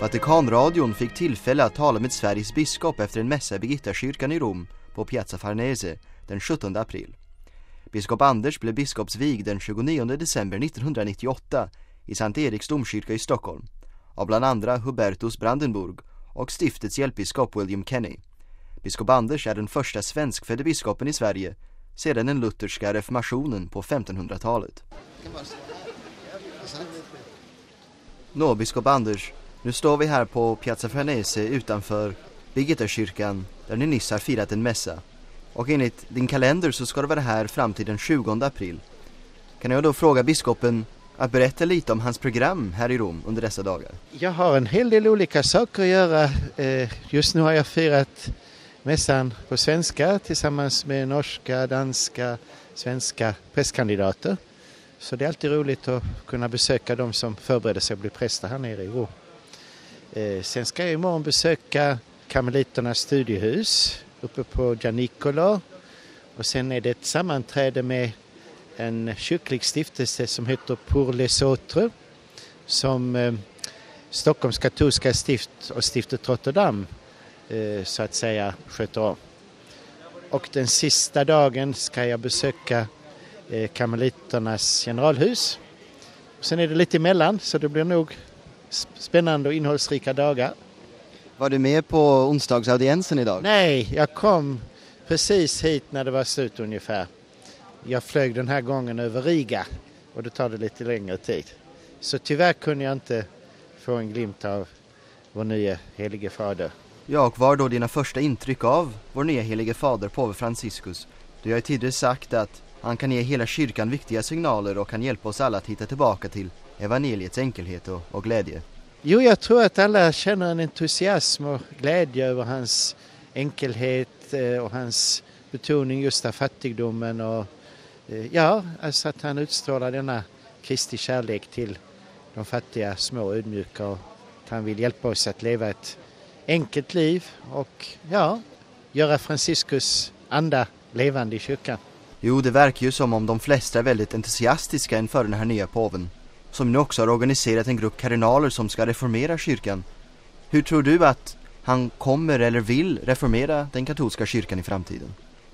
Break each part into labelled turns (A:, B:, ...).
A: Vatikanradion fick tillfälle att tala med Sveriges biskop efter en mässa i Birgittakyrkan i Rom på Piazza Farnese den 17 april. Biskop Anders blev biskopsvigd den 29 december 1998 i Sankt Eriks domkyrka i Stockholm av bland andra Hubertus Brandenburg och stiftets hjälpbiskop William Kenny. Biskop Anders är den första svenskfödde biskopen i Sverige sedan den lutherska reformationen på 1500-talet. Nå, biskop Anders, nu står vi här på Piazza Farnese utanför Birgittakyrkan där ni nyss har firat en mässa. Och enligt din kalender så ska du vara här fram till den 20 april. Kan jag då fråga biskopen att berätta lite om hans program här i Rom under dessa dagar?
B: Jag har en hel del olika saker att göra. Just nu har jag firat mässan på svenska tillsammans med norska, danska, svenska prästkandidater. Så det är alltid roligt att kunna besöka de som förbereder sig att bli präster här nere i Rom. Sen ska jag imorgon besöka karmeliternas studiehus uppe på Gianicolo. Och sen är det ett sammanträde med en kyrklig stiftelse som heter Pour les Autres, som Stockholms katolska stift och stiftet Rotterdam så att säga sköter om. Och den sista dagen ska jag besöka karmeliternas generalhus. Sen är det lite emellan, så det blir nog spännande och innehållsrika dagar.
A: Var du med på onsdagsaudiensen idag?
B: Nej, jag kom precis hit när det var slut ungefär. Jag flög den här gången över Riga och det tar det lite längre tid. Så tyvärr kunde jag inte få en glimt av vår nya helige fader.
A: Ja, och var då dina första intryck av vår nya helige fader, påve Franciscus? Du har ju tidigare sagt att han kan ge hela kyrkan viktiga signaler och kan hjälpa oss alla att hitta tillbaka till evangeliets enkelhet och glädje.
B: Jo, jag tror att alla känner en entusiasm och glädje över hans enkelhet och hans betoning just av fattigdomen. Och ja, alltså att han utstrålar denna Kristi kärlek till de fattiga, små, ödmjuka, och att han vill hjälpa oss att leva ett enkelt liv och ja, göra Franciscus anda levande i kyrkan.
A: Jo, det verkar ju som om de flesta är väldigt entusiastiska inför den här nya påven, som nu också har organiserat en grupp kardinaler som ska reformera kyrkan. Hur tror du att han kommer eller vill reformera den katolska kyrkan i framtiden?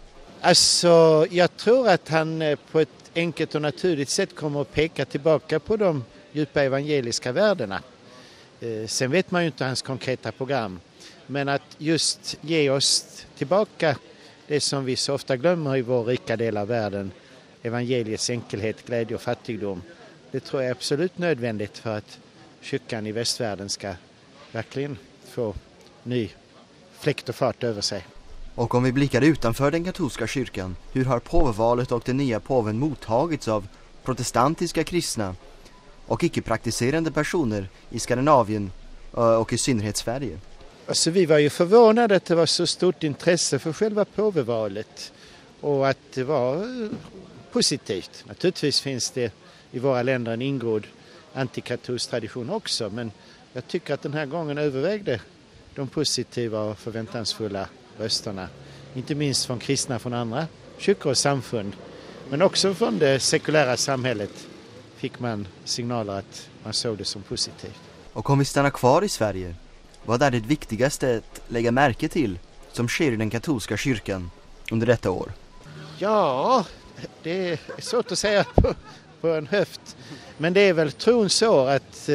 B: Alltså, jag tror att han på ett enkelt och naturligt sätt kommer att peka tillbaka på de djupa evangeliska värdena. Sen vet man ju inte hans konkreta program, men att just ge oss tillbaka det som vi så ofta glömmer i vår rika del av världen, evangeliets enkelhet, glädje och fattigdom, det tror jag är absolut nödvändigt för att kyrkan i västvärlden ska verkligen få ny fläkt och fart över sig.
A: Och om vi blickar utanför den katolska kyrkan, hur har påvevalet och den nya påven mottagits av protestantiska kristna och icke-praktiserande personer i Skandinavien och i synnerhet Sverige?
B: Alltså, vi var ju förvånade att det var så stort intresse för själva påvevalet och att det var positivt. Naturligtvis finns det i våra länder en ingrodd antikatolsk tradition också, men jag tycker att den här gången övervägde de positiva och förväntansfulla rösterna. Inte minst från kristna från andra kyrkor och samfund, men också från det sekulära samhället fick man signaler att man såg det som positivt.
A: Och om vi stannar kvar i Sverige, vad är det viktigaste att lägga märke till som sker i den katolska kyrkan under detta år?
B: Ja, det är svårt att säga på en höft. Men det är väl tron så att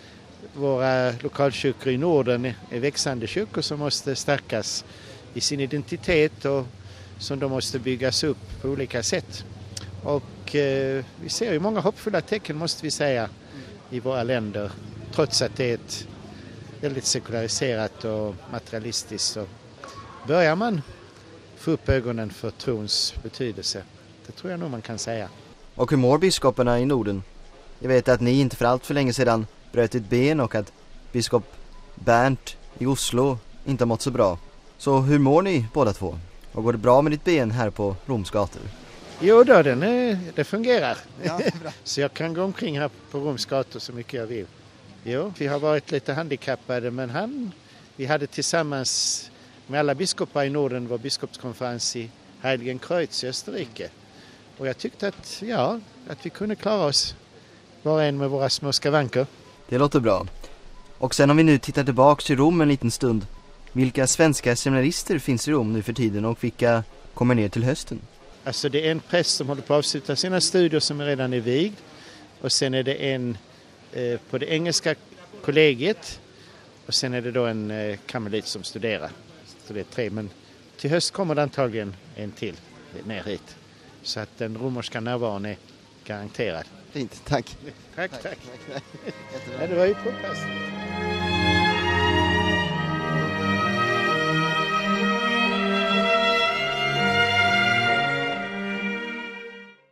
B: våra lokalkyrkor i Norden är växande kyrkor som måste stärkas i sin identitet och som de måste byggas upp på olika sätt. Och vi ser ju många hoppfulla tecken, måste vi säga, i våra länder, trots att det är ett väldigt sekulariserat och materialistiskt. Så börjar man få upp ögonen för trons betydelse. Det tror jag nog man kan säga.
A: Och hur mår biskoparna i Norden? Jag vet att ni inte för allt för länge sedan bröt ett ben och att biskop Bernt i Oslo inte har mått så bra. Så hur mår ni båda två? Och går det bra med ditt ben här på Roms gator?
B: Jo då, det fungerar. Ja, så jag kan gå omkring här på Roms gator så mycket jag vill. Jo, vi har varit lite handikappade, men vi hade tillsammans med alla biskopar i Norden vår biskopskonferens i Heiligenkreuz i Österrike. Och jag tyckte att vi kunde klara oss var en med våra små skavanker.
A: Det låter bra. Och sen om vi nu tittar tillbaka till Rom en liten stund. Vilka svenska seminarister finns i Rom nu för tiden och vilka kommer ner till hösten?
B: Alltså det är en präst som håller på att avsluta sina studier som är redan är vigd. Och sen är det en på det engelska kollegiet. Och sen är det då en karmelit som studerar. Så det är 3, men till höst kommer det antagligen en till ner hit. Så att den romerska närvaron är garanterad.
A: Fint, tack.
B: Tack. Ja, det var ju påpassligt.